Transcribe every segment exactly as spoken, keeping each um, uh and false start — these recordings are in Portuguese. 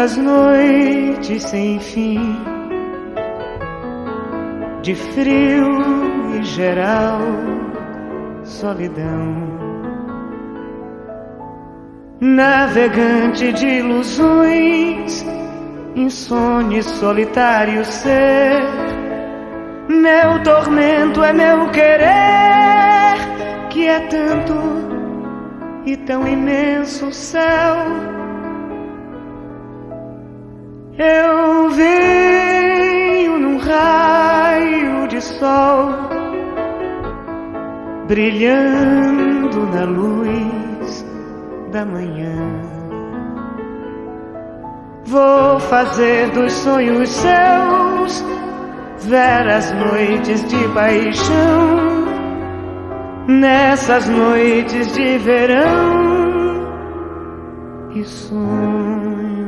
Nessas noites sem fim, de frio e geral solidão, navegante de ilusões, insone e solitário ser, meu tormento é meu querer, que é tanto e tão imenso o céu. Eu venho num raio de sol, brilhando na luz da manhã. Vou fazer dos sonhos seus veras noites de paixão, nessas noites de verão e sonho.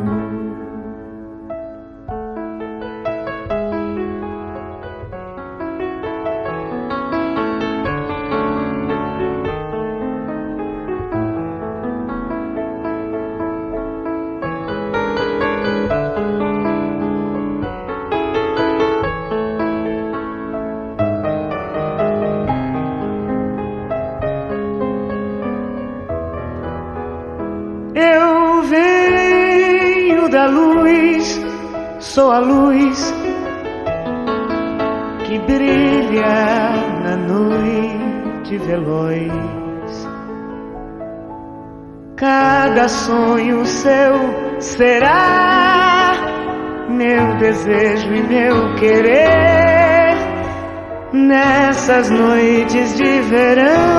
Eu venho da luz, sou a luz que brilha na noite veloz. Cada sonho seu será meu desejo e meu querer, nessas noites de verão